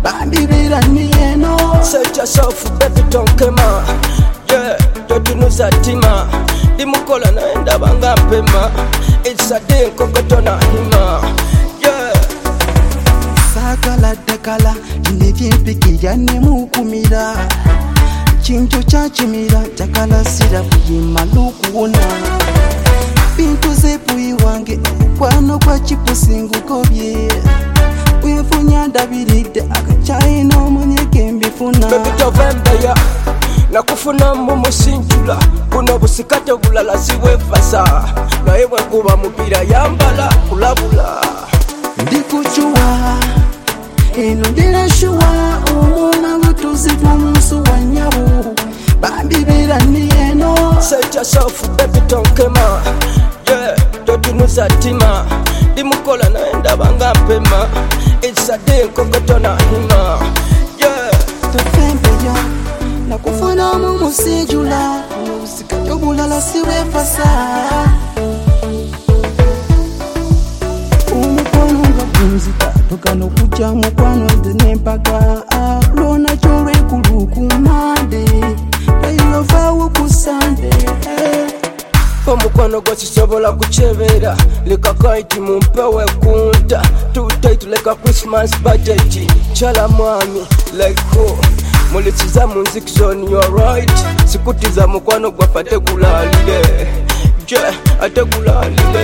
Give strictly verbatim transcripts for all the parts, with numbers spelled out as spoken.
bambibira nieno. Set yourself baby tonkema, yeah, totunuza tima. Dimukola naenda banga mpema, it's a day kokotona hima, yeah. Sakala dakala, nevyempikira nemukumira. Chincho chachimira, chakala sira kuyima lukuona. Bintu zepuyi wange, kwano kwa chipusingu kobye. Wefunya ndabiride, akachayi no munyeke mbifuna. Baby tovembeya, nakufuna mumusinjula. Kuno busikate bulala siwefasa. Naye bwekuba mupira yambala kulabula. Ndikuchuwa, eno ndirashuwa. Omona gutuzitwa munsu wa nyabu, bambibira nieno. Set yourself baby tonkema, yeah, totunuza tima. Dimukola naenda banga mpema, it's a day kokotona hima, yeah. Tofembeya, nakufuna mumusijula. Usikate bulala siwefasa. Umukono nga kunzika, toka nokuja mukwano nempaka. Lona chore kuluku mande, ayova wuku sande. Omukwano gwo sisobola kuchebera, leka kaiti mumpewe kunta. Too tight like a Christmas budget, chala mwami like ho. Mulisiza music zone, you are right. Sikutiza mukwano gwa fate kulalile, yeah, ate kulalile.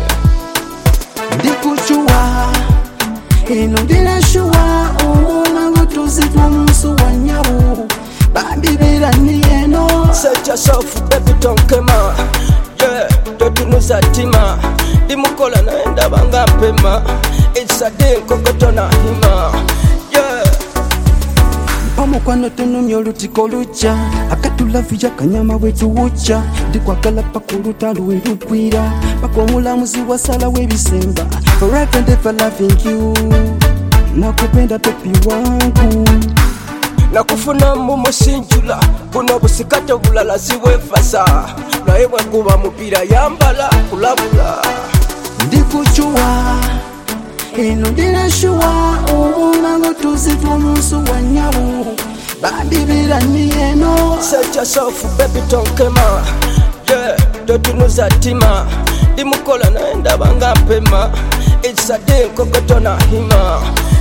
Ndikuchuwa, eno ndirashuwa. Omona gutuzitwa munsu wa nyabu, bambibira nieno. Set yourself baby tonkema, yeah, totunuza tima. Dimukola naenda banga mpema, it's a day kokotona hima, yeah. Omukwano tunumya olutiko lucha, akatulaviya kanyama bwetuwucha. Ndikwagala paka olutalo werukwira, paka omulamuzi wasala webisemba. Forever and ever loving you, nakupenda pepi wangu. Nakufuna mumusinjula, kuno busikate bulala siwefasa. Naye bwekuba mupira yambala kulabula. Ndikuchuwa, eno ndirashuwa. Omona gutuzitwa munsu wa nyabu, bambibira nieno. Set yourself baby tonkema, yeah, totunuza tima. Dimukola naenda banga mpema, it's a day kokotona hima,